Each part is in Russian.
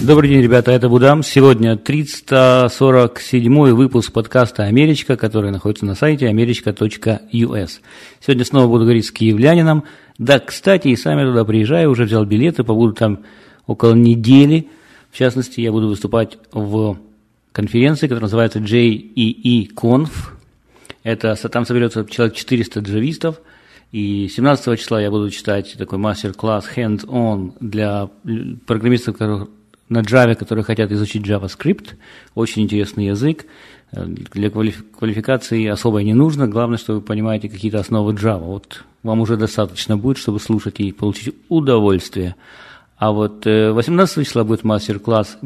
Добрый день, ребята, это Будам. Сегодня 347 выпуск подкаста «Америчка», который находится на сайте america.us. Сегодня снова буду говорить с киевлянином. Да, кстати, и сам я туда приезжаю, уже взял билеты, побуду там около недели. В частности, я буду выступать в конференции, которая называется JEE Conf. Там соберется человек 400 джавистов. И 17 числа я буду читать такой мастер-класс hands-on для программистов, на Java, которые хотят изучить JavaScript. Очень интересный язык. Для квалификации особо не нужно. Главное, что вы понимаете какие-то основы Java. Вот вам уже достаточно будет, чтобы слушать и получить удовольствие. А вот 18 числа будет мастер-класс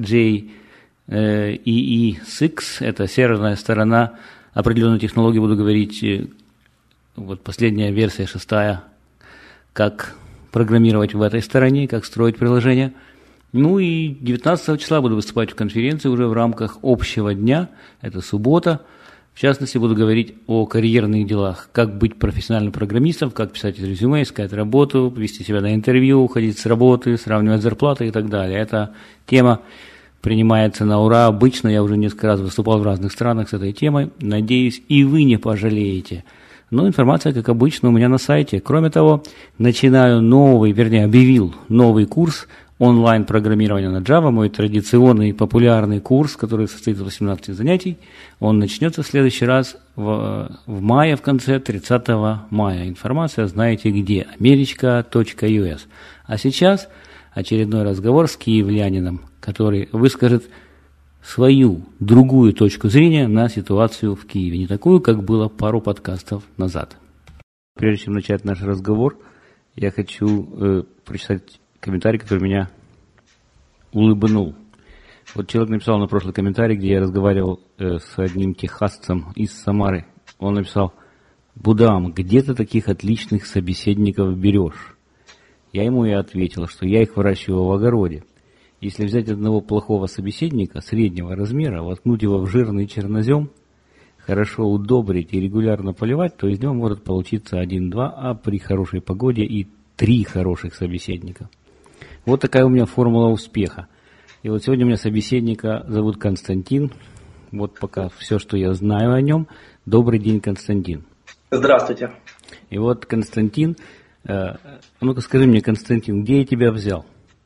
JEE6. Это серверная сторона определенной технологии. Буду говорить, вот последняя версия, 6, как программировать в этой стороне, как строить приложение. Ну и 19 числа буду выступать в конференции уже в рамках общего дня, это суббота. В частности, буду говорить о карьерных делах, как быть профессиональным программистом, как писать резюме, искать работу, вести себя на интервью, уходить с работы, сравнивать зарплаты и так далее. Эта тема принимается на ура. Обычно я уже несколько раз выступал в разных странах с этой темой. Надеюсь, и вы не пожалеете. Но информация, как обычно, у меня на сайте. Кроме того, объявил новый курс онлайн-программирования на Java, мой традиционный популярный курс, который состоит из 18 занятий. Он начнется в следующий раз в мае, в конце 30 мая. Информация знаете где, america.us. А сейчас очередной разговор с киевлянином, который выскажет свою другую точку зрения на ситуацию в Киеве. Не такую, как было пару подкастов назад. Прежде чем начать наш разговор, я хочу прочитать комментарий, который меня улыбнул. Вот человек написал на прошлый комментарий, где я разговаривал с одним техасцем из Самары. Он написал: «Будам, где ты таких отличных собеседников берешь?» Я ему и ответил, что я их выращиваю в огороде. Если взять одного плохого собеседника среднего размера, воткнуть его в жирный чернозем, хорошо удобрить и регулярно поливать, то из него может получиться 1-2, а при хорошей погоде и 3 хороших собеседника. Вот такая у меня формула успеха. И вот сегодня у меня собеседника зовут Константин. Вот пока все, что я знаю о нем. Добрый день, Константин. Здравствуйте. И вот, Константин, ну-ка скажи мне, Константин, где я тебя взял?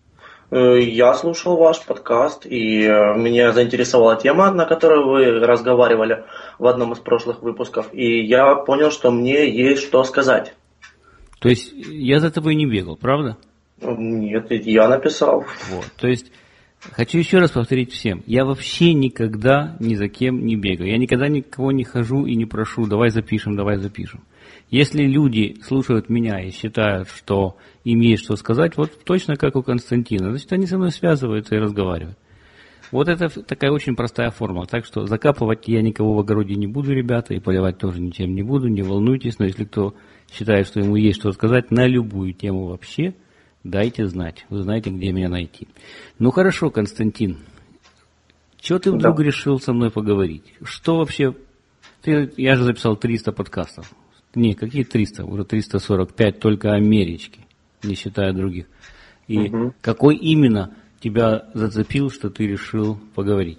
Я слушал ваш подкаст, и меня заинтересовала тема, на которой вы разговаривали в одном из прошлых выпусков, и я понял, что мне есть что сказать. То есть я за тобой не бегал, правда? Нет, я написал. Вот, то есть хочу еще раз повторить всем, я вообще никогда ни за кем не бегаю, я никогда никого не хожу и не прошу, давай запишем. Если люди слушают меня и считают, что им есть что сказать, вот точно как у Константина, значит, они со мной связываются и разговаривают. Вот это такая очень простая формула. Так что закапывать я никого в огороде не буду, ребята, и поливать тоже ничем не буду, не волнуйтесь. Но если кто считает, что ему есть что сказать на любую тему вообще, дайте знать. Вы знаете, где меня найти. Ну хорошо, Константин, чего ты вдруг решил со мной поговорить? Что вообще... Я же записал 300 подкастов. Не, какие 300? Уже 345 только Амерички, не считая других. И какой именно тебя зацепил, что ты решил поговорить?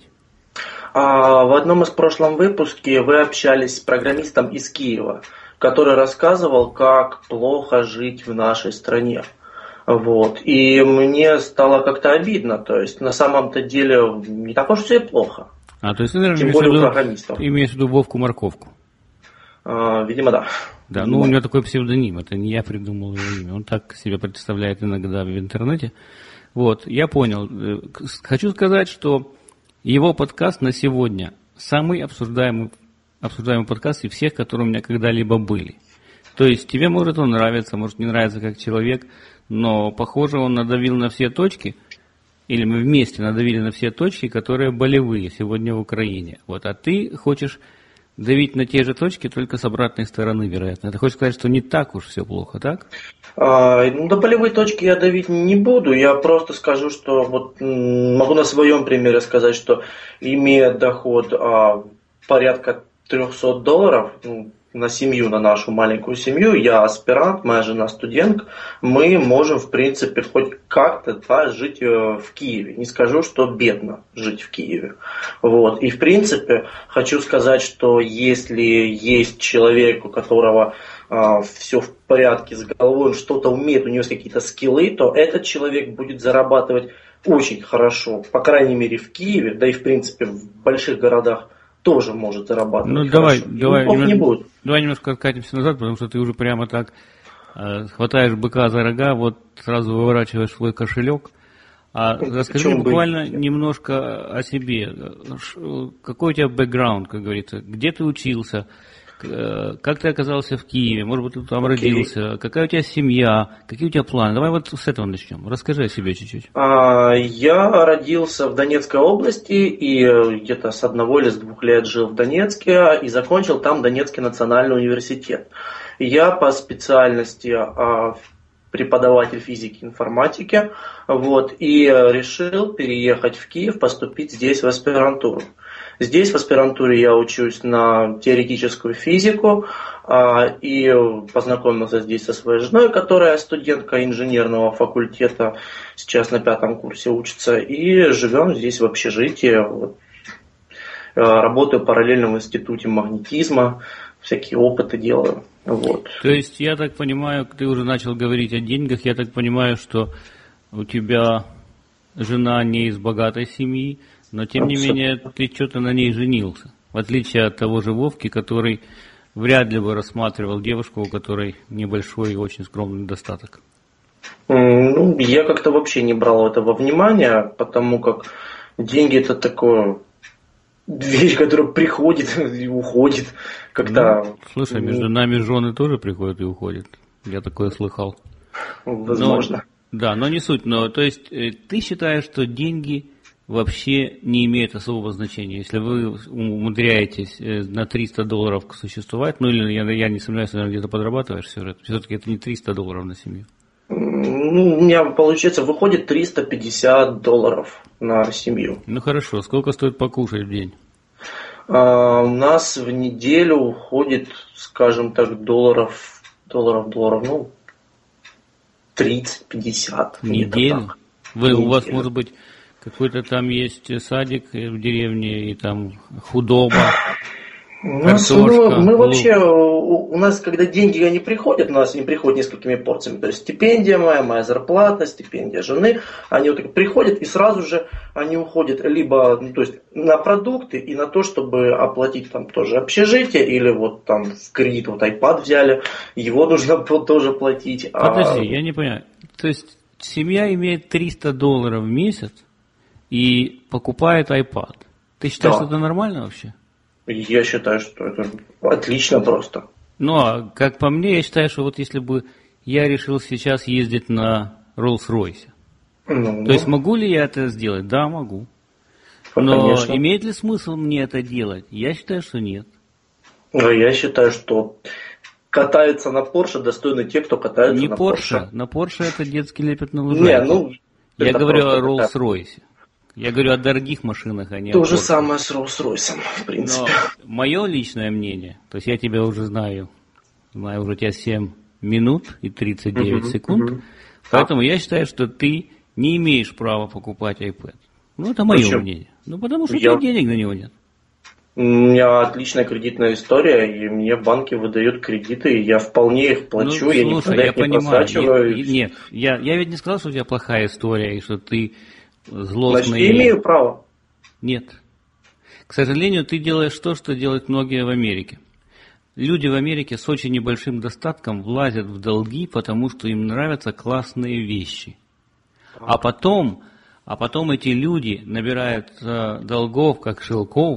В одном из прошлых выпусков вы общались с программистом из Киева, который рассказывал, как плохо жить в нашей стране. Вот. И мне стало как-то обидно. То есть на самом-то деле не так уж все и плохо. То есть ты, наверное, тем более у программистов. Имеешь в виду Вовку-морковку? Видимо, да. Да, ну у него такой псевдоним, это не я придумал его имя, он так себя представляет иногда в интернете. Вот, я понял. Хочу сказать, что его подкаст на сегодня самый обсуждаемый подкаст из всех, которые у меня когда-либо были. То есть тебе может он нравиться, может не нравится как человек, но похоже он надавил на все точки, или мы вместе надавили на все точки, которые болевые сегодня в Украине. Вот, а ты хочешь давить на те же точки, только с обратной стороны, вероятно. Ты хочешь сказать, что не так уж все плохо, так? На болевые точки я давить не буду. Я просто скажу, что вот могу на своем примере сказать, что имея доход порядка $300, на семью, на нашу маленькую семью, я аспирант, моя жена студентка, мы можем, в принципе, хоть как-то жить в Киеве. Не скажу, что бедно жить в Киеве. Вот. И, в принципе, хочу сказать, что если есть человек, у которого все в порядке с головой, он что-то умеет, у него есть какие-то скиллы, то этот человек будет зарабатывать очень хорошо, по крайней мере в Киеве, да и в принципе в больших городах тоже может зарабатывать. Ну давай немножко откатимся назад, потому что ты уже прямо так хватаешь быка за рога, вот сразу выворачиваешь свой кошелек. Расскажи мне буквально немножко о себе. Какой у тебя бэкграунд, как говорится? Где ты учился? Как ты оказался в Киеве? Может быть, ты там родился? Какая у тебя семья? Какие у тебя планы? Давай вот с этого начнем. Расскажи о себе чуть-чуть. Я родился в Донецкой области и где-то с 1 или с 2 лет жил в Донецке и закончил там Донецкий национальный университет. Я по специальности преподаватель физики и информатики, вот, и решил переехать в Киев, поступить здесь в аспирантуру. Здесь в аспирантуре я учусь на теоретическую физику и познакомился здесь со своей женой, которая студентка инженерного факультета, сейчас на 5 курсе учится, и живем здесь в общежитии. Вот. Работаю параллельно в институте магнетизма, всякие опыты делаю. Вот. То есть, я так понимаю, ты уже начал говорить о деньгах, я так понимаю, что у тебя жена не из богатой семьи, но тем не менее ты что-то на ней женился, в отличие от того же Вовки, который вряд ли бы рассматривал девушку, у которой небольшой и очень скромный достаток. Ну, я как-то вообще не брал этого внимания, потому как деньги это такое вещь, которая приходит и уходит. Когда... Ну, слушай, между нами жены тоже приходят и уходят. Я такое слыхал. Возможно. Но не суть. Но, то есть ты считаешь, что деньги вообще не имеют особого значения? Если вы умудряетесь на $300 существовать, ну или я не сомневаюсь, наверное, где-то подрабатываешь все-таки это не $300 на семью. Ну, у меня, получается, выходит $350 на семью. Ну хорошо, сколько стоит покушать в день? У нас в неделю уходит, скажем так, долларов, ну, 30-50. В неделю? У вас, может быть, какой-то там есть садик в деревне, и там худоба, картошка. Мы вообще, у нас, когда деньги не приходят, у нас они приходят несколькими порциями. То есть стипендия моя зарплата, стипендия жены, они вот так приходят и сразу же они уходят либо то есть на продукты и на то, чтобы оплатить там тоже общежитие, или вот там в кредит вот iPad взяли, его нужно тоже платить. Подожди, я не понимаю. То есть семья имеет $300 в месяц и покупает iPad. Ты считаешь, что это нормально вообще? Я считаю, что это отлично просто. Ну, а как по мне, я считаю, что вот если бы я решил сейчас ездить на Rolls-Royce, то есть могу ли я это сделать? Да, могу. Но конечно. Имеет ли смысл мне это делать? Я считаю, что нет. Я считаю, что катаются на Porsche достойны те, кто катается не на Porsche. На Porsche это детский лепет на лужайке. Я говорю о Rolls-Royce. Я говорю о дорогих машинах, а не то же самое с Rolls-Royce, в принципе. Но мое личное мнение, то есть я тебя уже знаю уже у тебя 7 минут и 39 секунд, поэтому я считаю, что ты не имеешь права покупать iPad. Ну, это мое мнение. Ну, потому что у тебя денег на него нет. У меня отличная кредитная история, и мне банки выдают кредиты, и я вполне их плачу, я никогда их не просачиваю. Нет, я ведь не сказал, что у тебя плохая история, и что ты злостный. Значит, я имею право. Нет. К сожалению, ты делаешь то, что делают многие в Америке. Люди в Америке с очень небольшим достатком влазят в долги, потому что им нравятся классные вещи. А потом эти люди набирают долгов, как шелков,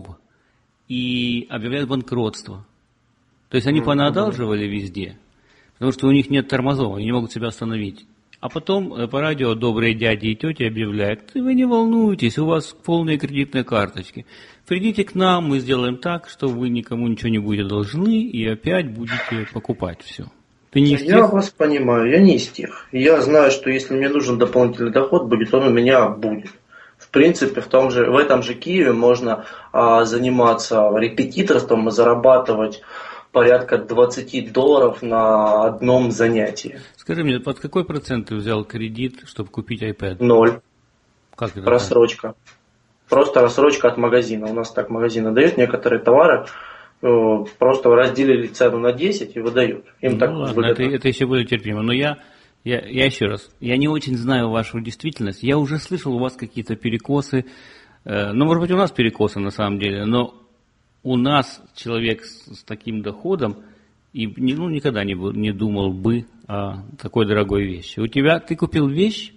и объявляют банкротство. То есть они понаодалживали везде, потому что у них нет тормозов, они не могут себя остановить. А потом по радио добрые дяди и тети объявляют: вы не волнуйтесь, у вас полные кредитные карточки. Придите к нам, мы сделаем так, что вы никому ничего не будете должны и опять будете покупать все. Ты не из тех? Я вас понимаю, я не из тех. Я знаю, что если мне нужен дополнительный доход будет, он у меня будет. В принципе, в этом же Киеве можно заниматься репетиторством и зарабатывать порядка $20 на одном занятии. Скажи мне, под какой процент ты взял кредит, чтобы купить iPad? 0. Как это? Рассрочка. Просто рассрочка от магазина. У нас так магазины дают некоторые товары, просто разделили цену на 10 и выдают. Им так ладно, это еще более терпимо. Но я еще раз, я не очень знаю вашу действительность. Я уже слышал у вас какие-то перекосы. Ну, может быть, у нас перекосы на самом деле, но у нас человек с таким доходом и никогда не думал бы о такой дорогой вещи. Ты купил вещь,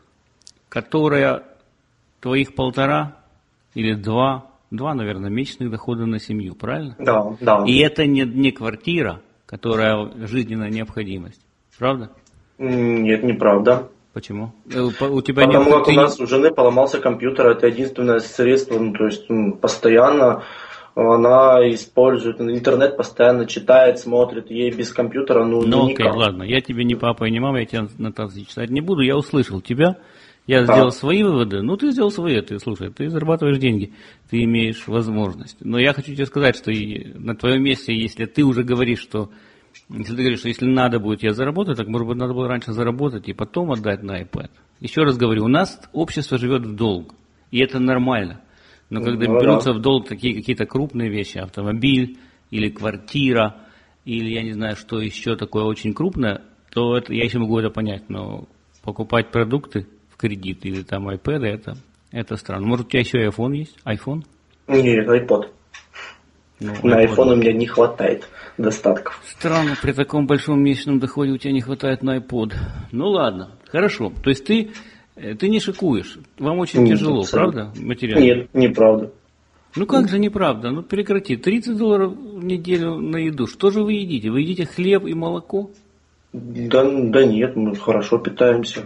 которая твоих 1,5 или 2, наверное, месячных дохода на семью, правильно? Да. И это не квартира, которая жизненная необходимость, правда? Нет, неправда. Почему? Потому как у нас у жены поломался компьютер, это единственное средство, то есть постоянно она использует интернет, постоянно читает, смотрит, ей без компьютера никак. Окей, ладно, я тебе не папа и не мама, я тебя на танцы читать не буду, я услышал тебя, я сделал свои выводы, ты сделал свои, ты зарабатываешь деньги, ты имеешь возможность. Но я хочу тебе сказать, что на твоем месте, если ты говоришь, что если надо будет, я заработаю, так, может быть, надо было раньше заработать и потом отдать на iPad. Еще раз говорю, у нас общество живет в долг, и это нормально. Но когда берутся в долг такие какие-то крупные вещи, автомобиль или квартира, или я не знаю, что еще такое очень крупное, то я еще могу это понять. Но покупать продукты в кредит или там iPad, это странно. Может, у тебя еще и iPhone есть? iPhone? Нет, iPod. На iPhone у меня не хватает достатков. Странно, при таком большом месячном доходе у тебя не хватает на iPod. Ну ладно, хорошо. То есть ты не шикуешь. Вам очень тяжело, правда, материально? Нет, неправда. Ну как же неправда? Прекрати. $30 в неделю на еду. Что же вы едите? Вы едите хлеб и молоко? Да нет, мы хорошо питаемся.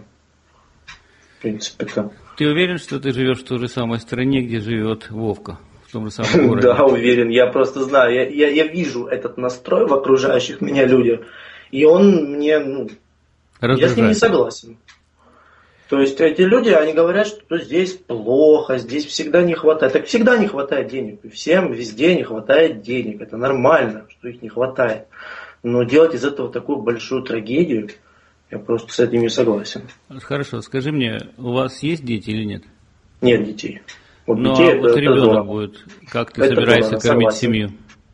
В принципе-то. Ты уверен, что ты живешь в той же самой стране, где живет Вовка? В том же самом городе? Да, уверен. Я просто знаю. Я вижу этот настрой в окружающих меня людях. И он мне, я с ним не согласен. То есть эти люди, они говорят, что здесь плохо, здесь всегда не хватает. Так всегда не хватает денег. Всем везде не хватает денег. Это нормально, что их не хватает. Но делать из этого такую большую трагедию, я просто с этим не согласен. Хорошо, скажи мне, у вас есть дети или нет? Нет детей. Детей это ребенок будет. Как ты собираешься кормить семью?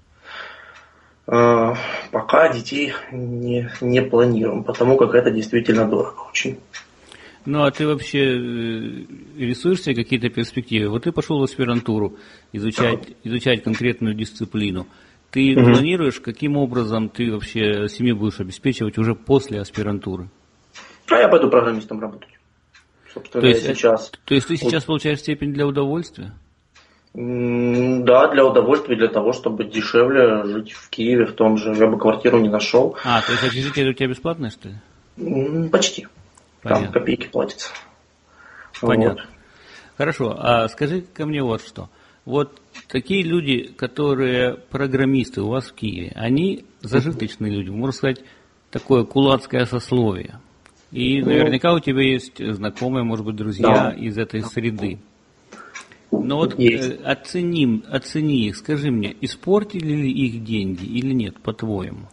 Пока детей не планируем, потому как это действительно дорого очень. А ты вообще рисуешь себе какие-то перспективы? Вот ты пошел в аспирантуру изучать конкретную дисциплину. Ты планируешь, каким образом ты вообще семью будешь обеспечивать уже после аспирантуры? Я пойду программистом работать. Собственно, То есть ты сейчас получаешь степень для удовольствия? Да, для удовольствия, для того, чтобы дешевле жить в Киеве, в том же. Я бы квартиру не нашел. То есть общежитие у тебя бесплатное, что ли? Почти. Понятно. Там копейки платятся. Понятно. Хорошо, а скажи ко мне вот что. Вот такие люди, которые программисты у вас в Киеве, они зажиточные люди, можно сказать, такое кулацкое сословие. И наверняка у тебя есть знакомые, может быть, друзья из этой среды. Но вот оцени их, скажи мне, испортили ли их деньги или нет, по-твоему?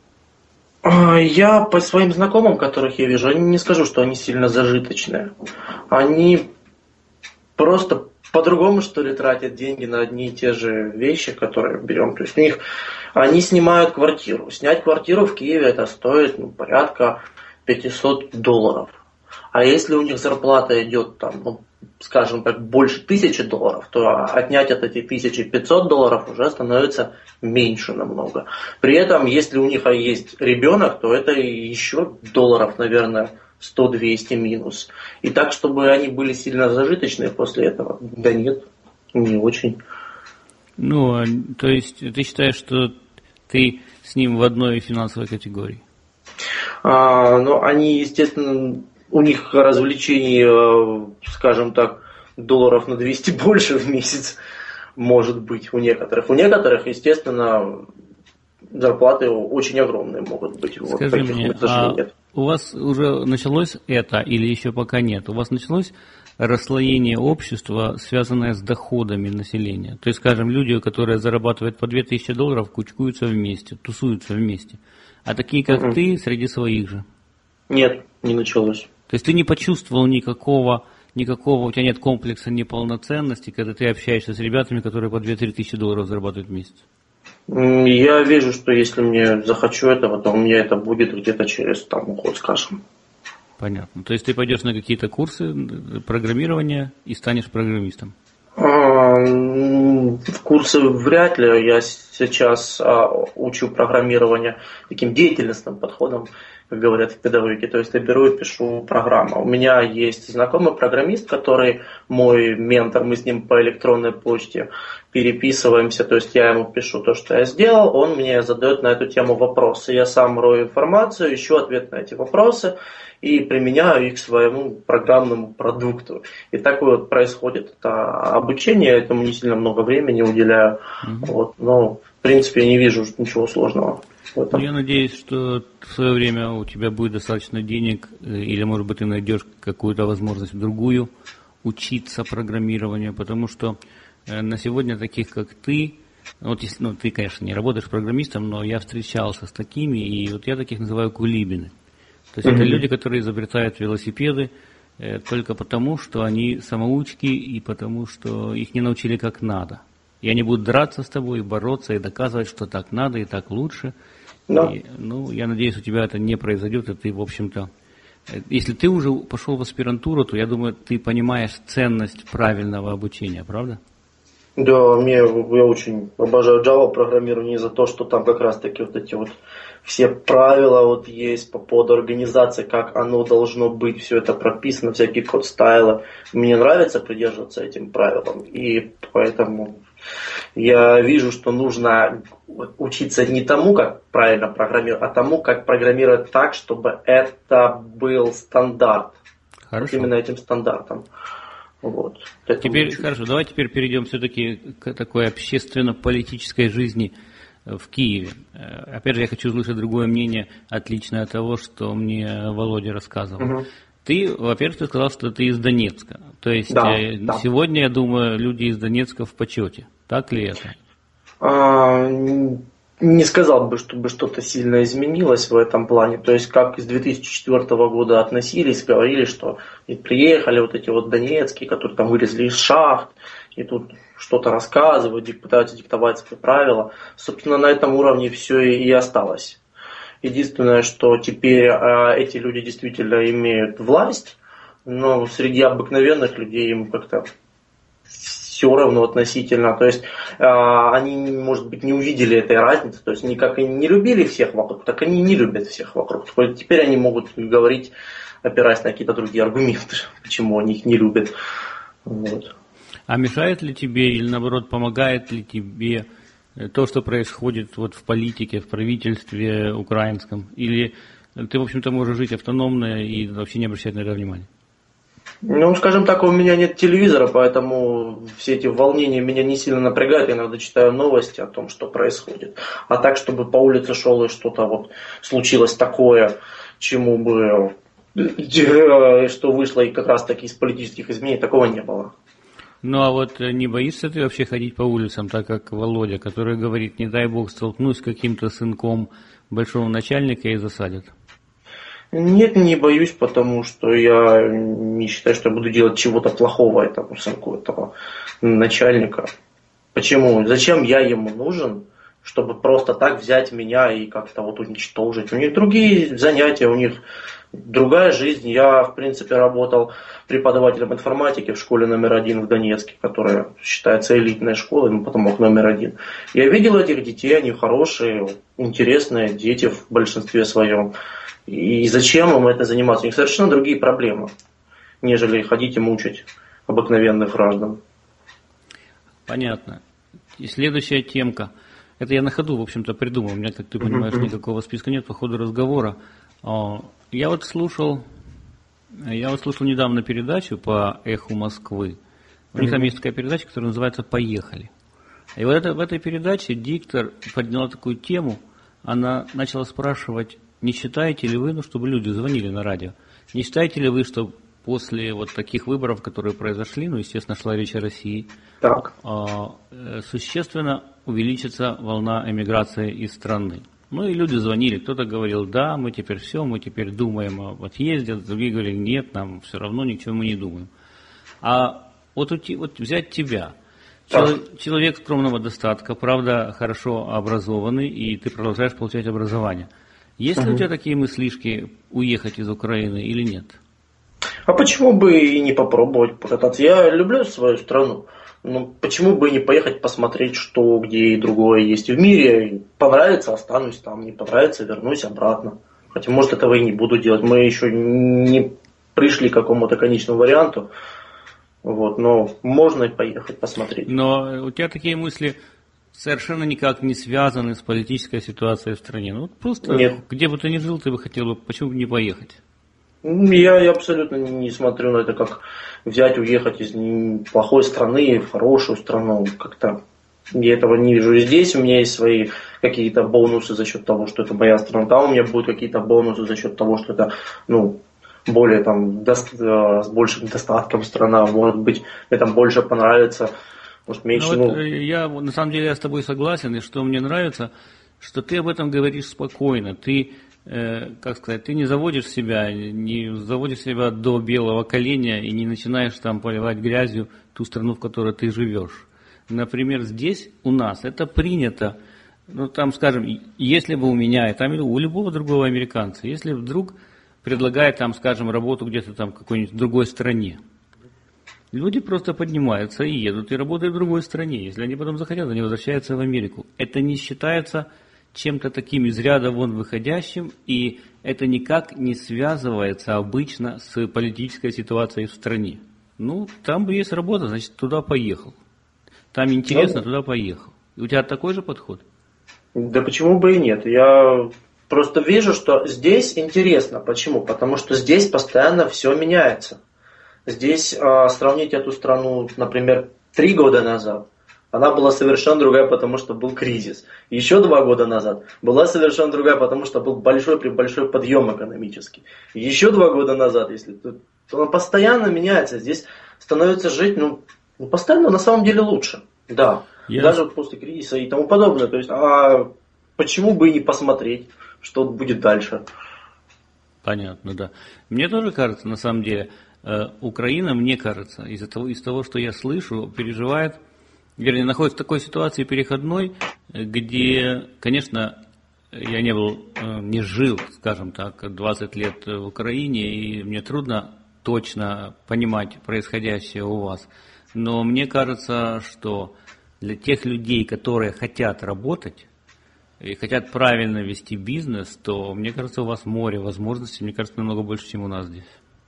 Я по своим знакомым, которых я вижу, не скажу, что они сильно зажиточные. Они просто по-другому, что ли, тратят деньги на одни и те же вещи, которые берем. То есть они снимают квартиру. Снять квартиру в Киеве это стоит порядка $500. А если у них зарплата идет там, скажем так, больше $1000, то отнять от этих $1500 уже становится меньше намного. При этом, если у них есть ребенок, то это еще долларов, наверное, 100-200 минус. И так, чтобы они были сильно зажиточные после этого, да нет, не очень. То есть ты считаешь, что ты с ним в одной финансовой категории? Они, естественно, у них развлечений, скажем так, долларов на 200 больше в месяц может быть у некоторых. У некоторых, естественно, зарплаты очень огромные могут быть. Скажи вот, мне, нет. У вас уже началось это или еще пока нет? У вас началось расслоение общества, связанное с доходами населения? То есть, скажем, люди, которые зарабатывают по $2000, кучкуются вместе, тусуются вместе. А такие, как ты, среди своих же? Нет, не началось. То есть ты не почувствовал никакого, у тебя нет комплекса неполноценности, когда ты общаешься с ребятами, которые по $2-3 тысячи зарабатывают в месяц? Я вижу, что если мне захочу этого, то у меня это будет где-то через год, скажем. Понятно. То есть ты пойдешь на какие-то курсы программирования и станешь программистом? Курсы вряд ли. Я сейчас учу программирование таким деятельностным подходом, как говорят в педагогике. То есть я беру и пишу программу. У меня есть знакомый программист, который мой ментор, мы с ним по электронной почте переписываемся. То есть я ему пишу то, что я сделал, он мне задает на эту тему вопросы. Я сам рою информацию, ищу ответ на эти вопросы и применяю их к своему программному продукту. И так вот происходит это обучение, я этому не сильно много времени уделяю. Но, в принципе, я не вижу ничего сложного в этом. Я надеюсь, что в свое время у тебя будет достаточно денег, или, может быть, ты найдешь какую-то возможность другую учиться программированию, потому что на сегодня таких, как ты, ты, конечно, не работаешь программистом, но я встречался с такими, и вот я таких называю кулибины. То есть это люди, которые изобретают велосипеды только потому, что они самоучки и потому, что их не научили как надо. И они будут драться с тобой, бороться и доказывать, что так надо и так лучше. Да. И, я надеюсь, у тебя это не произойдет, и ты, в общем-то, если ты уже пошел в аспирантуру, то я думаю, ты понимаешь ценность правильного обучения, правда? Да, я очень обожаю Java программирование за то, что там как раз таки вот эти вот все правила есть по поводу организации, как оно должно быть, все это прописано, всякие код-стайлы. Мне нравится придерживаться этим правилам, и поэтому я вижу, что нужно учиться не тому, как правильно программировать, а тому, как программировать так, чтобы это был стандарт. Хорошо. Вот именно этим стандартом. Вот. Хорошо, давай теперь перейдем все-таки к такой общественно-политической жизни в Киеве. Опять же, я хочу услышать другое мнение, отличное от того, что мне Володя рассказывал. Ты, во-первых, ты сказал, что ты из Донецка. То есть да. Сегодня, я думаю, люди из Донецка в почете. Так ли это? Не сказал бы, чтобы что-то сильно изменилось в этом плане. То есть, как с 2004 года относились, говорили, что приехали вот эти вот донецкие, которые там вылезли из шахт, и тут что-то рассказывают, пытаются диктовать свои правила. Собственно, на этом уровне все и осталось. Единственное, что теперь эти люди действительно имеют власть, но среди обыкновенных людей им как-то все равно относительно. То есть они, может быть, не увидели этой разницы. То есть они как и не любили всех вокруг, так они не любят всех вокруг. Теперь они могут говорить, опираясь на какие-то другие аргументы, почему они их не любят. Вот. А мешает ли тебе или, наоборот, помогает ли тебе то, что происходит вот в политике, в правительстве украинском? Или ты, в общем-то, можешь жить автономно и вообще не обращать на это внимания? Скажем так, у меня нет телевизора, поэтому все эти волнения меня не сильно напрягают. Я иногда читаю новости о том, что происходит. А так, чтобы по улице шел и что-то вот случилось такое, чему бы, что вышло и как раз таки из политических изменений, такого не было. А вот не боишься ты вообще ходить по улицам, так как Володя, который говорит, не дай бог столкнусь с каким-то сынком большого начальника и засадят? Нет, не боюсь, потому что я не считаю, что я буду делать чего-то плохого этому сынку, этого начальника. Почему? Зачем я ему нужен, чтобы просто так взять меня и как-то вот уничтожить? У них другие занятия, у них другая жизнь. Я, в принципе, работал преподавателем информатики в школе номер 1 в Донецке, которая считается элитной школой, но потом номер 1. Я видел этих детей, они хорошие, интересные дети в большинстве своем. И зачем им это заниматься? У них совершенно другие проблемы, нежели ходить и мучить обыкновенных граждан. Понятно. И следующая темка. Это я на ходу, в общем-то, придумал. У меня, как ты понимаешь, никакого списка нет по ходу разговора. Я вот слушал недавно передачу по «Эху Москвы». У них там есть такая передача, которая называется «Поехали». И вот в этой передаче диктор поднял такую тему, она начала спрашивать, не считаете ли вы, чтобы люди звонили на радио, не считаете ли вы, что после вот таких выборов, которые произошли, естественно, шла речь о России, Так. существенно увеличится волна эмиграции из страны? И люди звонили, кто-то говорил, да, мы теперь все, мы теперь думаем об отъезде, другие говорили, нет, нам все равно ни к чему мы не думаем. А вот взять тебя, человек скромного достатка, правда, хорошо образованный, и ты продолжаешь получать образование. Есть ли у тебя такие мыслишки уехать из Украины или нет? А почему бы и не попробовать покататься? Я люблю свою страну. Почему бы не поехать посмотреть, что где и другое есть в мире? Понравится, останусь там, не понравится, вернусь обратно. Хотя, может, этого и не буду делать. Мы еще не пришли к какому-то конечному варианту. Но можно поехать посмотреть. Но у тебя такие мысли совершенно никак не связаны с политической ситуацией в стране. Просто нет. Где бы ты ни жил, ты бы хотел, почему бы не поехать? Я абсолютно не смотрю на это как взять, уехать из плохой страны в хорошую страну. Как-то я этого не вижу. Здесь у меня есть свои какие-то бонусы за счет того, что это моя страна. Там у меня будут какие-то бонусы за счет того, что это более с большим достатком страна. Может быть, мне там больше понравится, может меньше. Я на самом деле я с тобой согласен, и что мне нравится, что ты об этом говоришь спокойно. Ты ты не заводишь себя до белого коленя и не начинаешь там поливать грязью ту страну, в которой ты живешь. Например, здесь у нас это принято, скажем, если бы у меня, и там у любого другого американца, если вдруг предлагает работу где-то там в какой-нибудь другой стране, люди просто поднимаются и едут и работают в другой стране. Если они потом захотят, они возвращаются в Америку. Это не считается чем-то таким из ряда вон выходящим, и это никак не связывается обычно с политической ситуацией в стране. Там есть работа, значит, туда поехал. Там интересно, туда поехал. И у тебя такой же подход? Да почему бы и нет? Я просто вижу, что здесь интересно. Почему? Потому что здесь постоянно все меняется. Здесь сравнить эту страну, например, 3 года назад, она была совершенно другая, потому что был кризис. Еще 2 года назад была совершенно другая, потому что был большой подъем экономический. Еще 2 года назад, то она постоянно меняется. Здесь становится жить, постоянно на самом деле лучше. Да, даже после кризиса и тому подобное. То есть, почему бы и не посмотреть, что будет дальше? Понятно, да. Мне тоже кажется, на самом деле, Украина, мне кажется, из того, что я слышу, переживает, находится в такой ситуации переходной, где, конечно, я не жил, скажем так, 20 лет в Украине, и мне трудно точно понимать происходящее у вас. Но мне кажется, что для тех людей, которые хотят работать и хотят правильно вести бизнес, то, мне кажется, у вас море возможностей, мне кажется, намного больше, чем у нас здесь.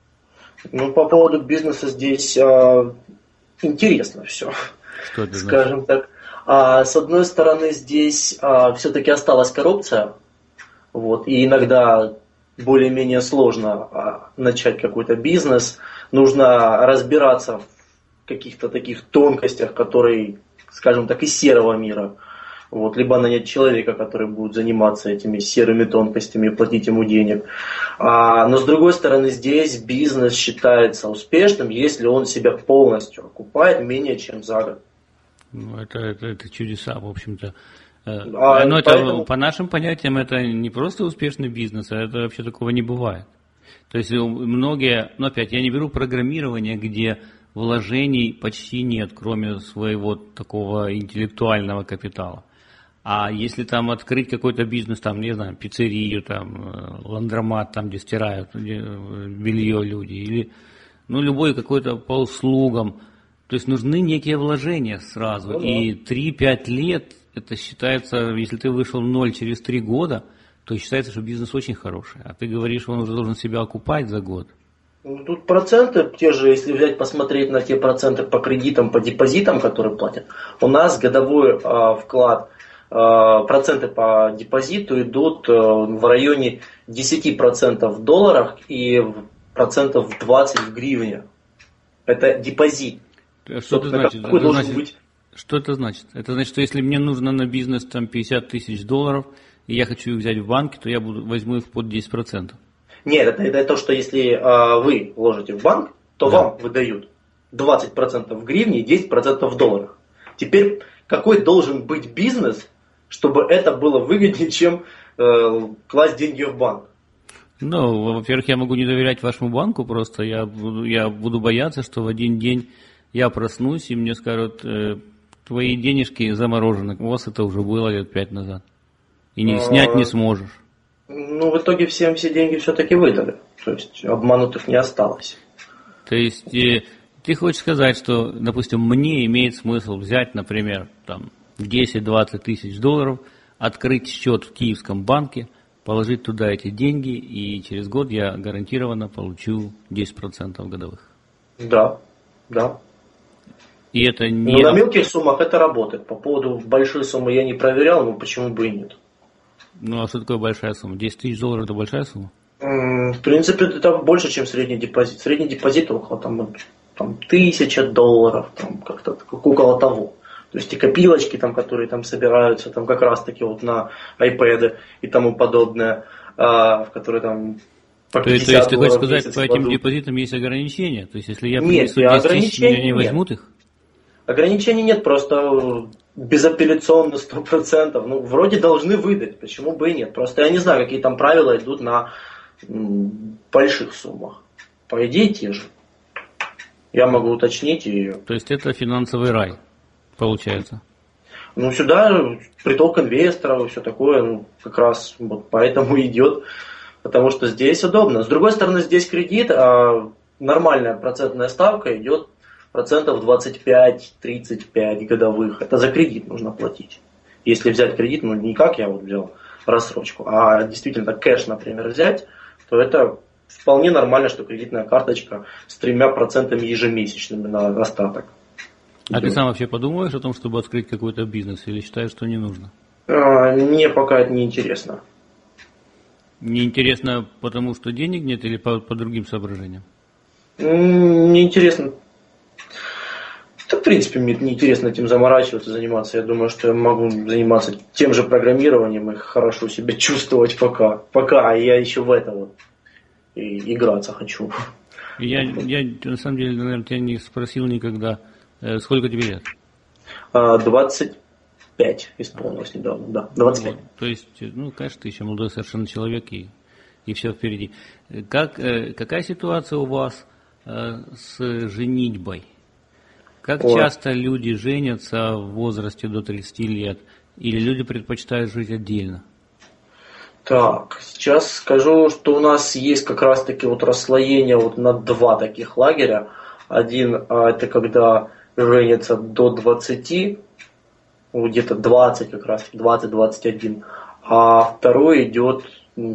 По поводу бизнеса здесь интересно все. Что это скажем значит? Так. С одной стороны, здесь все-таки осталась коррупция, и иногда более-менее сложно начать какой-то бизнес. Нужно разбираться в каких-то таких тонкостях, которые, скажем так, из серого мира. Либо нанять человека, который будет заниматься этими серыми тонкостями и платить ему денег. Но с другой стороны, здесь бизнес считается успешным, если он себя полностью окупает менее чем за год. Это чудеса, в общем-то. Поэтому... По нашим понятиям, это не просто успешный бизнес, а это вообще такого не бывает. То есть многие, опять, я не беру программирование, где вложений почти нет, кроме своего такого интеллектуального капитала. А если там открыть какой-то бизнес, пиццерию, ландромат, где стирают белье люди, или любой какой-то по услугам, то есть нужны некие вложения сразу. И 3-5 лет, это считается, если ты вышел в ноль через 3 года, то считается, что бизнес очень хороший. А ты говоришь, он уже должен себя окупать за год. Тут проценты те же, если взять, посмотреть на те проценты по кредитам, по депозитам, которые платят, у нас годовой вклад, проценты по депозиту идут в районе 10% в долларах и процентов 20 в гривне. Это депозит. Что это значит? Что это значит? Это значит, что если мне нужно на бизнес $50 000, и я хочу их взять в банке, то я возьму их под 10%. Нет, это то, что если вы ложите в банк, то вам выдают 20% в гривне и 10% в долларах. Теперь какой должен быть бизнес, чтобы это было выгоднее, чем класть деньги в банк? Ну, во-первых, я могу не доверять вашему банку, просто я буду бояться, что в один день я проснусь, и мне скажут, твои денежки заморожены, у вас это уже было лет 5 назад, и снять не сможешь. Ну, в итоге всем все деньги все-таки выдали, то есть обманутых не осталось. То есть ты хочешь сказать, что, допустим, мне имеет смысл взять, например, там 10-20 тысяч долларов, открыть счет в Киевском банке, положить туда эти деньги, и через год я гарантированно получу 10% годовых. Да. И это не... Но на мелких суммах это работает. По поводу большой суммы я не проверял, но почему бы и нет. Ну, а что такое большая сумма? 10 тысяч долларов – это большая сумма? В принципе, это больше, чем средний депозит. Средний депозит около там, $1000, там, как-то около того. То есть и копилочки, там, которые там собираются, там как раз таки вот на iPad и тому подобное, в которые там по 50 То есть ты хочешь долларов в сказать, месяц по этим кладут. депозитам есть ограничения? То есть если я Нет, принесу 10 тысяч, ограничений меня не нет. возьмут их? Ограничений нет, просто безапелляционно 100%. Ну, вроде должны выдать, почему бы и нет. Просто я не знаю, какие там правила идут на больших суммах. По идее, те же. Я могу уточнить и... То есть это финансовый рай, получается? Ну, сюда приток инвесторов и все такое, ну, как раз вот поэтому идет. Потому что здесь удобно. С другой стороны, здесь кредит, а нормальная процентная ставка идет 25-35 годовых. Это за кредит нужно платить. Если взять кредит, ну не как я вот взял рассрочку, а действительно кэш, например, взять, то это вполне нормально, что кредитная карточка с 3% ежемесячными на остаток. А ты сам вообще подумаешь о том, чтобы открыть какой-то бизнес, или считаешь, что не нужно? Мне пока это не интересно. Неинтересно, потому что денег нет, или по другим соображениям? Мне интересно. Да, в принципе, мне неинтересно этим заморачиваться, заниматься. Я думаю, что я могу заниматься тем же программированием и хорошо себя чувствовать пока. А я еще в это вот и играться хочу. Я на самом деле, наверное, тебя не спросил никогда, сколько тебе лет? 25 исполнилось недавно, да, 25. Вот, то есть, ну, конечно, ты еще молодой совершенно человек, и все впереди. Какая ситуация у вас с женитьбой? Как часто люди женятся в возрасте до 30 лет, или люди предпочитают жить отдельно? Так, сейчас скажу, что у нас есть как раз таки вот расслоение вот на два таких лагеря. Один это когда женятся до 20, где-то 20 как раз, 20-21, а второй идет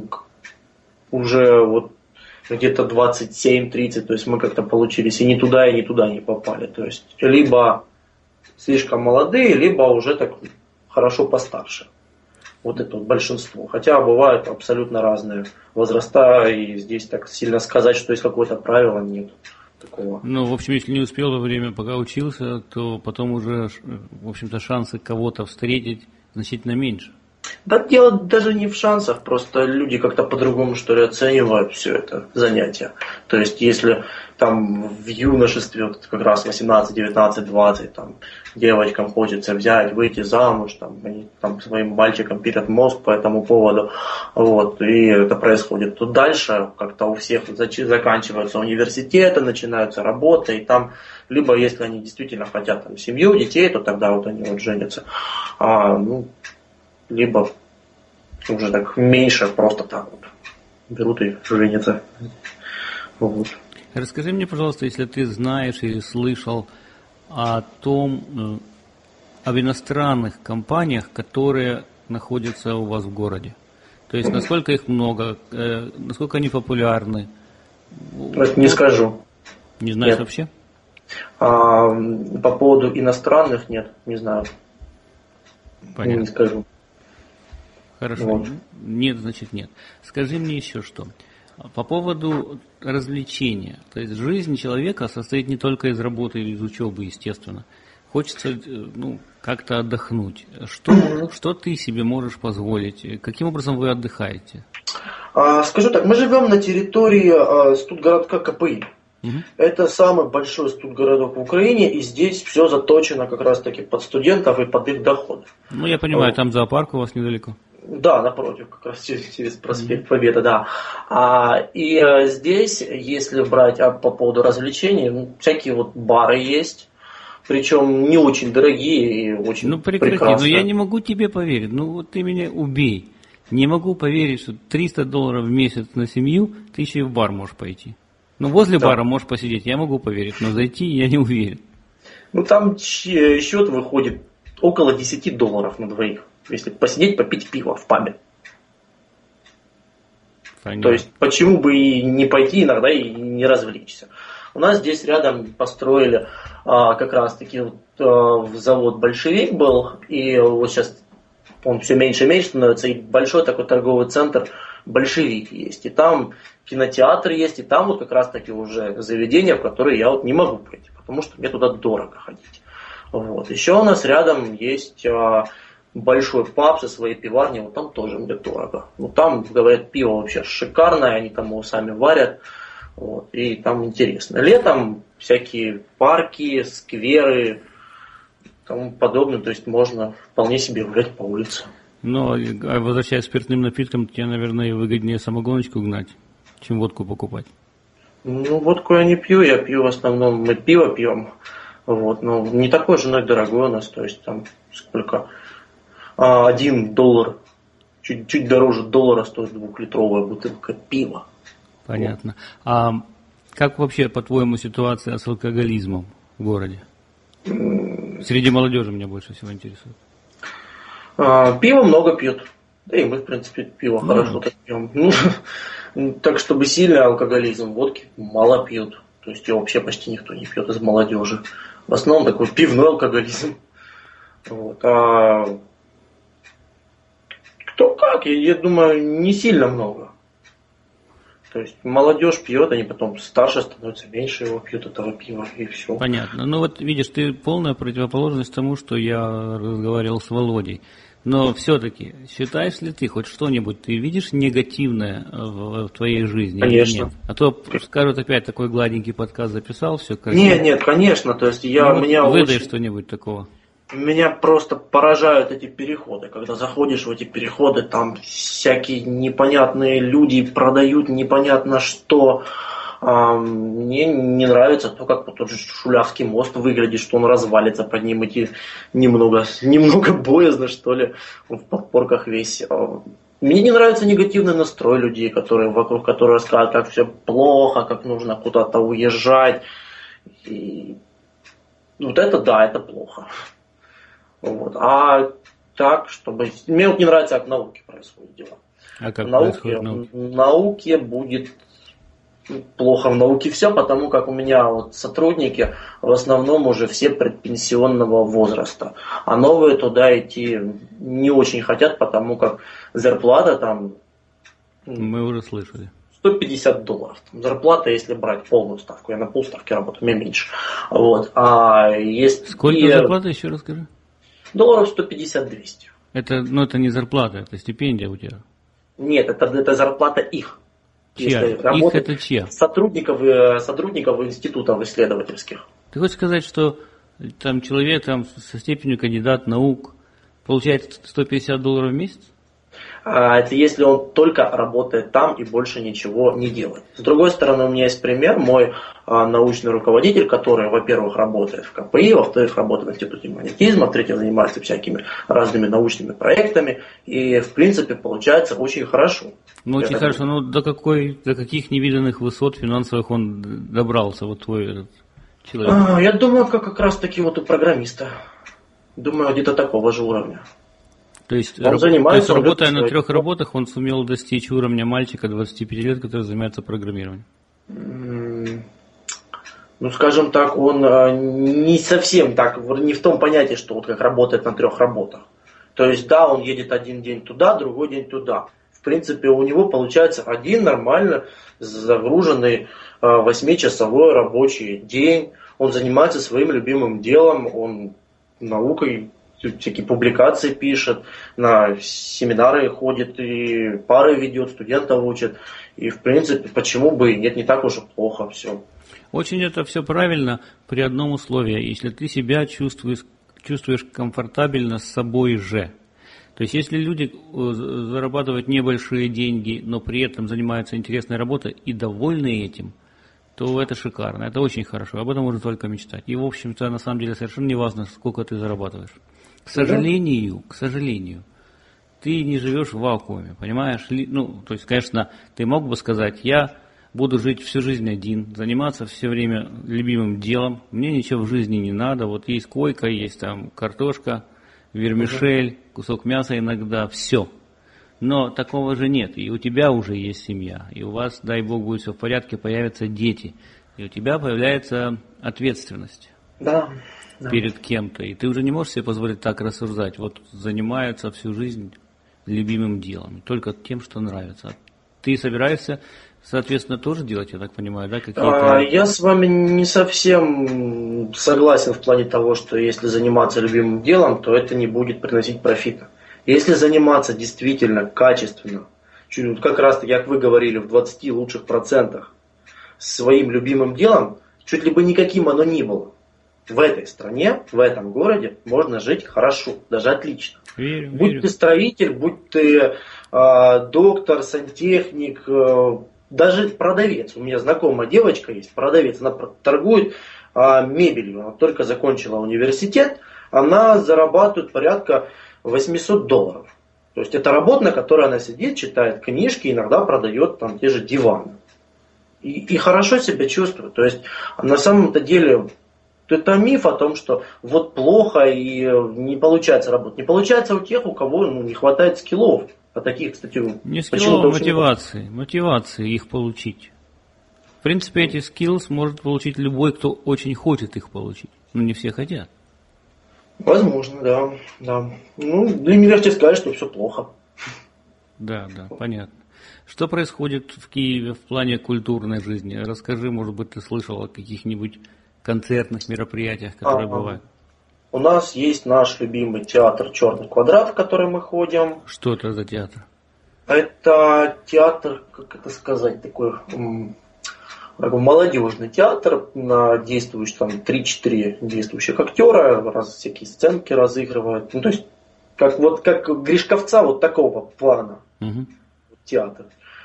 уже вот где-то 27-30, то есть мы как-то получились и ни туда не попали. То есть либо слишком молодые, либо уже так хорошо постарше. Вот это вот большинство. Хотя бывают абсолютно разные возраста, и здесь так сильно сказать, что есть какое-то правило, нет такого. Ну, в общем, если не успел во время, пока учился, то потом уже, в общем-то, шансы кого-то встретить значительно меньше. Да дело даже не в шансах, просто люди как-то по-другому, что ли, оценивают все это занятие. То есть, если там в юношестве, вот как раз 18, 19, 20, там, девочкам хочется взять, выйти замуж, там, они там своим мальчикам пилят мозг по этому поводу, вот, и это происходит. Тут дальше как-то у всех заканчиваются университеты, начинаются работы, и там, либо если они действительно хотят там семью, детей, то тогда вот они вот женятся. Либо уже так меньше, просто так вот берут и женятся. Вот. Расскажи мне, пожалуйста, если ты знаешь или слышал об иностранных компаниях, которые находятся у вас в городе. То есть, насколько их много, насколько они популярны? Не скажу. Не знаешь нет. Вообще? По поводу иностранных нет, не знаю. Понятно. Не скажу. Хорошо. Вот. Нет, значит нет. Скажи мне еще что. По поводу развлечения. То есть жизнь человека состоит не только из работы или из учебы, естественно. хочется, как-то отдохнуть. Что ты себе можешь позволить? Каким образом вы отдыхаете? Скажу так, мы живем на территории студгородка КПИ. Угу. Это самый большой студгородок в Украине, и здесь все заточено как раз таки под студентов и под их доходы. Ну, я понимаю, там зоопарк у вас недалеко. Да, напротив, как раз через проспект Победы, да. И здесь, если брать по поводу развлечений, всякие вот бары есть, причем не очень дорогие и очень прекрати, прекрасные. Я не могу тебе поверить, вот ты меня убей. Не могу поверить, что $300 в месяц на семью, ты еще и в бар можешь пойти. Возле бара можешь посидеть, я могу поверить, но зайти я не уверен. Там счет выходит около $10 на двоих, если посидеть, попить пиво в пабе. Понятно. То есть, почему бы и не пойти иногда и не развлечься. У нас здесь рядом построили как раз таки завод «Большевик» был, и вот сейчас он все меньше и меньше становится, и большой такой торговый центр «Большевик» есть, и там кинотеатр есть, и там вот как раз таки уже заведения, в которые я не могу пойти, потому что мне туда дорого ходить. Вот. Еще у нас рядом есть большой паб со своей пиварней, вот там тоже мне дорого. Там, говорят, пиво вообще шикарное, они там его сами варят, и там интересно. Летом всякие парки, скверы, тому подобное, то есть можно вполне себе гулять по улице. Возвращаясь к спиртным напиткам, тебе, наверное, выгоднее самогоночку гнать, чем водку покупать. Водку я не пью, я пью в основном, мы пиво пьем. Но не такой же, но и дорогой у нас, то есть там сколько? $1, чуть дороже $1 стоит 2-литровая бутылка пива. Понятно. А как вообще, по-твоему, ситуация с алкоголизмом в городе? Среди молодежи меня больше всего интересует. Пиво много пьют. Да и мы, в принципе, пиво хорошо так пьем. Так, чтобы сильный алкоголизм, водки мало пьют. То есть ее вообще почти никто не пьет из молодежи. В основном такой пивной алкоголизм. Кто как, я думаю, не сильно много. То есть молодежь пьет, они потом старше становятся, меньше его пьют этого пива, и все. Понятно. Видишь, ты полная противоположность тому, что я разговаривал с Володей. Но все-таки, считаешь ли ты хоть что-нибудь, ты видишь негативное в твоей жизни? Конечно. Нет? А то скажут опять, такой гладенький подкаст записал, все красиво. Нет, конечно. То есть выдай что-нибудь такого. Меня просто поражают эти переходы. Когда заходишь в эти переходы, там всякие непонятные люди продают непонятно что. Мне не нравится то, как тот же Шулявский мост выглядит, что он развалится под ним, идти немного боязно, что ли, в подпорках весь. Мне не нравится негативный настрой людей, которые вокруг которых рассказывают, как все плохо, как нужно куда-то уезжать. И это плохо. А так, чтобы... Мне не нравится, как в науке происходит дело. А как происходит в науке будет плохо в науке все, потому как у меня сотрудники в основном уже все предпенсионного возраста. А новые туда идти не очень хотят, потому как зарплата там... Мы уже слышали. $150. Зарплата, если брать полную ставку. Я на полставки работаю, мне меньше. Сколько зарплата, еще раз скажи? $150-200. Это не зарплата, это стипендия у тебя? Нет, это зарплата их. Чья? Их это чья? Сотрудников институтов исследовательских. Ты хочешь сказать, что там человек со степенью кандидат наук получает $150 в месяц? Это если он только работает там и больше ничего не делает. С другой стороны, у меня есть пример. Мой научный руководитель, который, во-первых, работает в КПИ, во-вторых, работает в Институте магнетизма, в-третьих, занимается всякими разными научными проектами. И, в принципе, получается очень хорошо. Очень хорошо. До каких невиданных высот финансовых он добрался, твой этот человек? Я думаю, как раз таки у программиста. Думаю, где-то такого же уровня. То есть работая на 3 работах, он сумел достичь уровня мальчика 25 лет, который занимается программированием? Скажем так, он не совсем так, не в том понятии, что как работает на 3 работах. То есть, да, он едет один день туда, другой день туда. В принципе, у него получается один нормально загруженный 8-часовой рабочий день. он занимается своим любимым делом, он наукой, всякие публикации пишет, на семинары ходит, и пары ведет, студентов учит. И, в принципе, почему бы и нет, не так уж и плохо все. Очень это все правильно при одном условии. Если ты себя чувствуешь комфортабельно с собой же. То есть, если люди зарабатывают небольшие деньги, но при этом занимаются интересной работой и довольны этим, то это шикарно, это очень хорошо. Об этом можно только мечтать. И, в общем-то, на самом деле совершенно не важно, сколько ты зарабатываешь. К сожалению, ты не живешь в вакууме, понимаешь? Ну, то есть, конечно, ты мог бы сказать, я буду жить всю жизнь один, заниматься все время любимым делом, мне ничего в жизни не надо, вот есть койка, есть там картошка, вермишель, кусок мяса иногда, все. Но такого же нет, и у тебя уже есть семья, и у вас, дай Бог, будет все в порядке, появятся дети, и у тебя появляется ответственность. Да. Перед кем-то, и ты уже не можешь себе позволить так рассуждать, вот занимаются всю жизнь любимым делом, только тем, что нравится. Ты собираешься, соответственно, тоже делать, я так понимаю, да, какие-то... Я с вами не совсем согласен в плане того, что если заниматься любимым делом, то это не будет приносить профита. Если заниматься действительно качественно, как раз таки, как вы говорили, в 20 лучших процентах своим любимым делом, чуть ли бы никаким оно ни было, в этой стране, в этом городе можно жить хорошо, даже отлично. Верю. Будь ты строитель, будь ты доктор, сантехник, даже продавец. У меня знакомая девочка есть, продавец, она торгует мебелью. Она только закончила университет, она зарабатывает порядка $800. То есть это работа, на которой она сидит, читает книжки, иногда продает там те же диваны. И хорошо себя чувствует. То есть на самом-то деле... Это миф о том, что вот плохо и не получается работать. Не получается у тех, у кого не хватает скиллов. А таких, кстати, не скиллов, мотивации их получить. В принципе, эти skills может получить любой, кто очень хочет их получить. Но не все хотят. Возможно, да. Ну, не верьте сказать, что все плохо. Да, понятно. Что происходит в Киеве в плане культурной жизни? Расскажи, может быть, ты слышал о каких-нибудь концертных мероприятиях, которые бывают. У нас есть наш любимый театр «Черный квадрат», в который мы ходим. Что это за театр? Это театр, как это сказать, такой молодежный театр, действующий там 3-4 действующих актера, всякие сценки разыгрывают. Ну, то есть, как Гришковца, вот такого плана театр.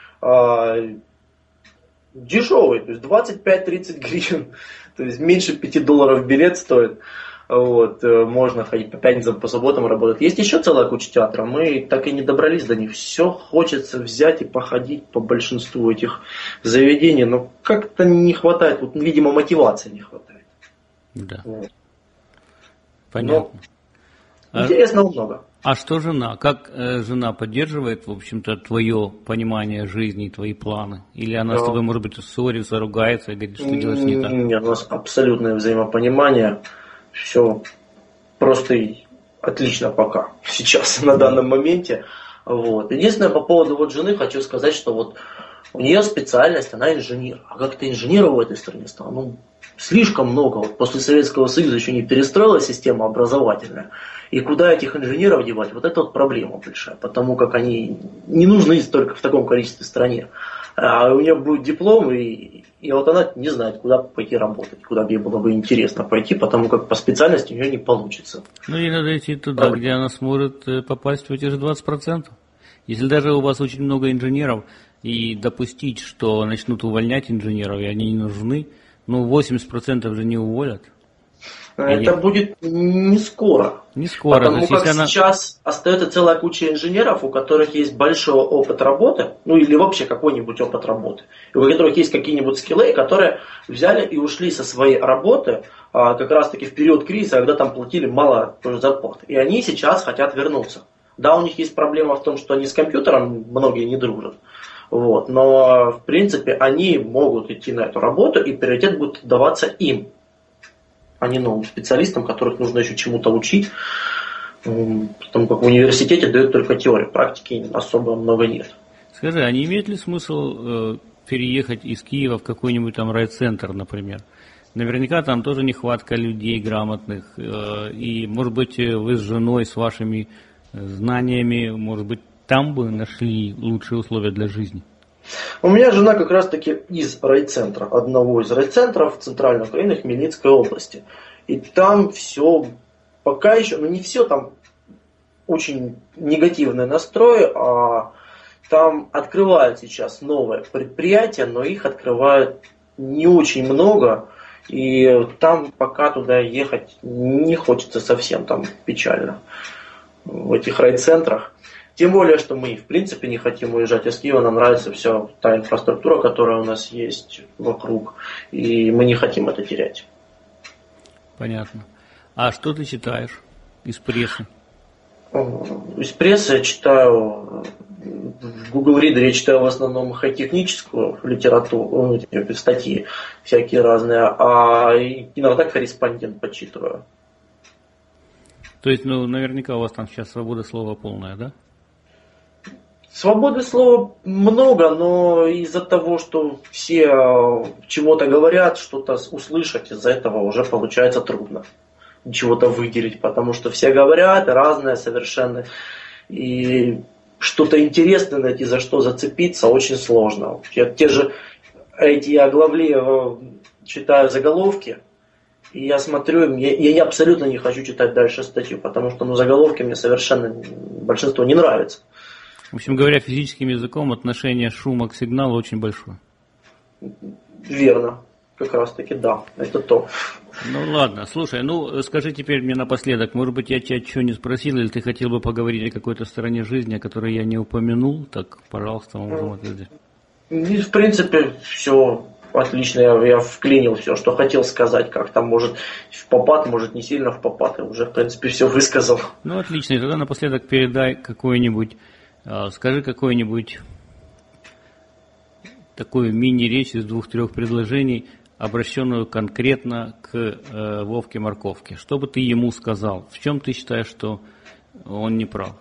Дешевый, то есть 25-30 гривен, то есть меньше $5 билет стоит. Вот, можно ходить по пятницам, по субботам работать. Есть еще целая куча театров, мы так и не добрались до них. Все хочется взять и походить по большинству этих заведений, но как-то не хватает, вот, видимо, мотивации не хватает. Да. Вот. Понятно. Но интересного много. А что жена? Как жена поддерживает, в общем-то, твое понимание жизни, твои планы? Или она с тобой, может быть, ссорится, ругается и говорит, что ты делаешь не так? Нет, у нас абсолютное взаимопонимание. Все просто отлично пока. Сейчас, на данном моменте. Вот. Единственное, по поводу вот жены хочу сказать, что вот у нее специальность, она инженер. А как-то инженеров в этой стране стало слишком много. Вот после Советского Союза еще не перестроилась система образовательная. И куда этих инженеров девать, вот это вот проблема большая, потому как они не нужны только в таком количестве в стране. А у нее будет диплом, и вот она не знает, куда пойти работать, куда ей было бы интересно пойти, потому как по специальности у нее не получится. Ну и надо идти туда, где она сможет попасть в эти же 20%. Если даже у вас очень много инженеров, и допустить, что начнут увольнять инженеров, и они не нужны, 80% же не уволят. Это будет не скоро. Не скоро. Потому как сейчас остается целая куча инженеров, у которых есть большой опыт работы, или вообще какой-нибудь опыт работы, и у которых есть какие-нибудь скиллы, которые взяли и ушли со своей работы как раз таки в период кризиса, когда там платили мало зарплат. И они сейчас хотят вернуться. Да, у них есть проблема в том, что они с компьютером многие не дружат. Вот, но в принципе они могут идти на эту работу, и приоритет будет даваться им, а не новым специалистам, которых нужно еще чему-то учить, потому как в университете дают только теорию, практики особо много нет. Скажи, а не имеет ли смысл переехать из Киева в какой-нибудь там райцентр, например, Наверняка там тоже нехватка людей грамотных. И, может быть, вы с женой, с вашими знаниями, может быть, там бы нашли лучшие условия для жизни. У меня жена как раз таки из райцентра, одного из райцентров Центральной Украины, Хмельницкой области. И там все пока еще, не все, там очень негативный настрой, а там открывают сейчас новые предприятия, но их открывают не очень много. И там пока туда ехать не хочется совсем, там печально в этих райцентрах. Тем более, что мы в принципе не хотим уезжать из Киева, нам нравится вся та инфраструктура, которая у нас есть вокруг, и мы не хотим это терять. Понятно. А что ты читаешь из прессы? Из прессы я читаю, в Google Reader я читаю в основном хай-техническую литературу, статьи всякие разные, а иногда корреспондент почитываю. То есть, наверняка у вас там сейчас свобода слова полная, да? Свободы слова много, но из-за того, что все чего-то говорят, что-то услышать, из-за этого уже получается трудно чего-то выделить, потому что все говорят, разное совершенно, и что-то интересное найти, за что зацепиться, очень сложно. Те же эти оглавления читаю заголовки, и я смотрю, я абсолютно не хочу читать дальше статью, потому что заголовки мне совершенно большинство не нравится. В общем говоря, физическим языком отношение шума к сигналу очень большое. Верно. Как раз таки, да, это то. Ну ладно, слушай, скажи теперь мне напоследок, может быть, я тебя что не спросил, или ты хотел бы поговорить о какой-то стороне жизни, о которой я не упомянул, так, пожалуйста, можем ответить. В принципе, все отлично, я вклинил все, что хотел сказать, как там, может, в попад, может, не сильно в попад, я уже, в принципе, все высказал. Ну, отлично, и тогда напоследок передай скажи какой-нибудь такую мини-речь из 2-3 предложений, обращенную конкретно к Вовке Морковке. Что бы ты ему сказал? В чем ты считаешь, что он не прав?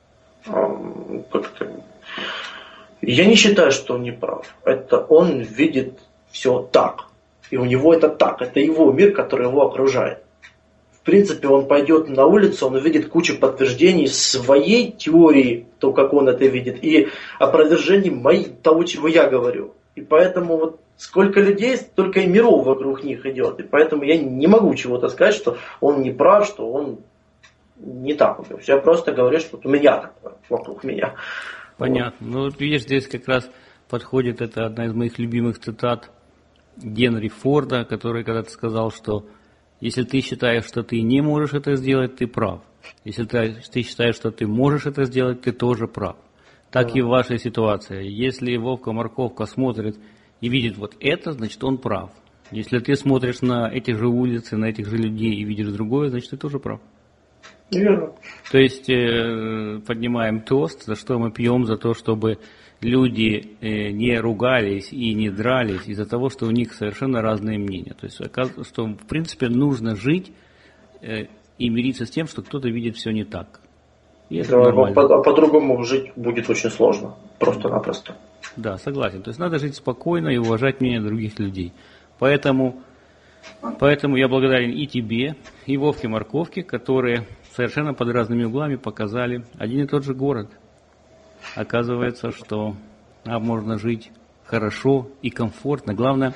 Я не считаю, что он не прав. Это он видит все так. И у него это так. Это его мир, который его окружает. В принципе, он пойдет на улицу, он увидит кучу подтверждений своей теории, то, как он это видит, и опровержений того, чего я говорю. И поэтому вот сколько людей, столько и миров вокруг них идет. И поэтому я не могу чего-то сказать, что он не прав, что он не так. Я просто говорю, что у меня так вокруг меня. Понятно. Вот. Видишь, здесь как раз подходит, это одна из моих любимых цитат Генри Форда, который когда-то сказал, что если ты считаешь, что ты не можешь это сделать, ты прав. Если ты считаешь, что ты можешь это сделать, ты тоже прав. Так и в вашей ситуации. Если Вовка Морковка смотрит и видит вот это, значит он прав. Если ты смотришь на эти же улицы, на этих же людей и видишь другое, значит ты тоже прав. Верно. То есть поднимаем тост, за что мы пьем, за то, чтобы люди не ругались и не дрались из-за того, что у них совершенно разные мнения. То есть оказывается, что в принципе нужно жить и мириться с тем, что кто-то видит все не так. И это нормально. А по-другому жить будет очень сложно, просто-напросто. Да, согласен. То есть надо жить спокойно и уважать мнение других людей. Поэтому я благодарен и тебе, и Вовке Морковке, которые совершенно под разными углами показали один и тот же город. Оказывается, что можно жить хорошо и комфортно. Главное,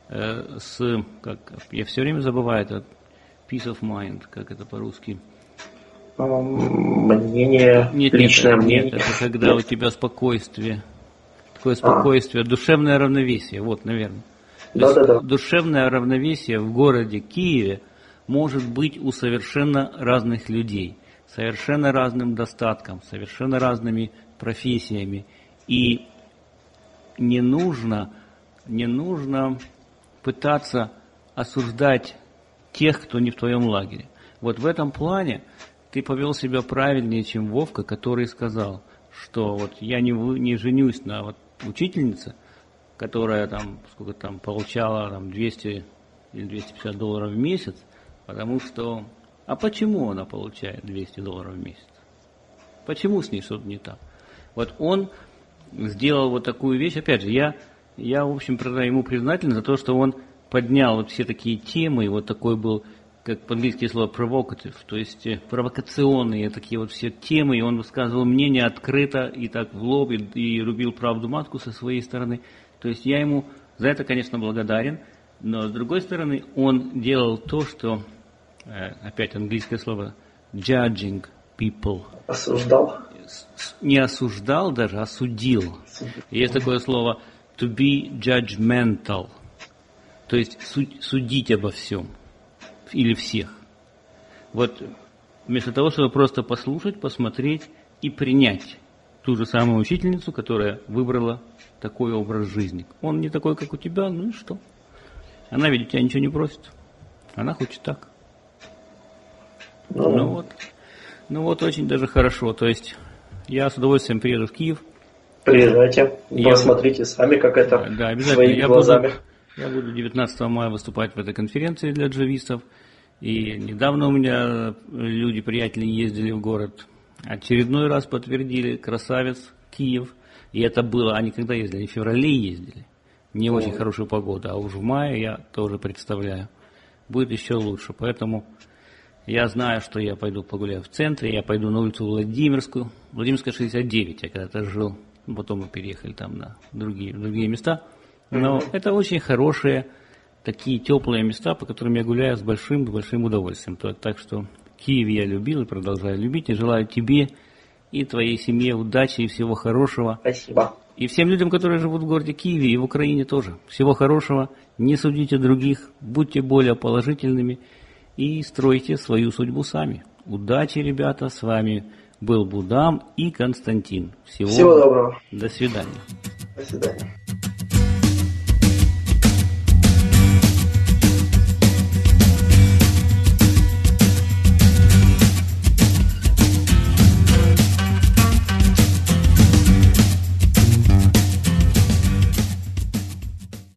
я все время забываю это peace of mind, как это по-русски. Мнение, личное мнение. Нет, это когда у тебя спокойствие. Такое спокойствие, душевное равновесие, вот, наверное. Да. Душевное равновесие в городе Киеве может быть у совершенно разных людей, совершенно разным достатком, совершенно разными профессиями. И не нужно пытаться осуждать тех, кто не в твоем лагере. Вот в этом плане ты повел себя правильнее, чем Вовка, который сказал, что вот я не женюсь на учительнице, которая получала 200 или 250 долларов в месяц, потому что... А почему она получает 200 долларов в месяц? Почему с ней что-то не так? Вот он сделал вот такую вещь. Опять же, я в общем, ему признателен за то, что он поднял вот все такие темы, и вот такой был, как по-английски слово provocative, то есть провокационные такие вот все темы, и он высказывал мнение открыто и так в лоб, и рубил правду матку со своей стороны. То есть я ему за это, конечно, благодарен, но с другой стороны он делал то, что, опять английское слово, judging people. Осуждал? Не осуждал даже, а судил. Есть такое слово to be judgmental, то есть судить обо всем или всех. Вот вместо того, чтобы просто послушать, посмотреть и принять ту же самую учительницу, которая выбрала такой образ жизни. Он не такой, как у тебя, ну и что? Она ведь у тебя ничего не просит. Она хочет так. Ну вот очень даже хорошо. То есть я с удовольствием приеду в Киев. Приезжайте, посмотрите сами, как это, да, обязательно. своими глазами. Я буду 19 мая выступать в этой конференции для джавистов. И недавно у меня люди, приятели ездили в город. Очередной раз подтвердили, красавец, Киев. И это было, они когда ездили? В феврале ездили. Не очень хорошая погода, а уж в мае я тоже представляю. Будет еще лучше. Поэтому я знаю, что я пойду погуляю в центре, я пойду на улицу Владимирскую. Владимирская 69, я когда-то жил. Потом мы переехали там на другие места. Но это очень хорошие, такие теплые места, по которым я гуляю с большим удовольствием. Так что Киев я любил и продолжаю любить. И желаю тебе и твоей семье удачи и всего хорошего. Спасибо. И всем людям, которые живут в городе Киеве и в Украине тоже. Всего хорошего. Не судите других. Будьте более положительными. И стройте свою судьбу сами. Удачи, ребята. С вами был Будам и Константин. Всего доброго. До свидания. До свидания.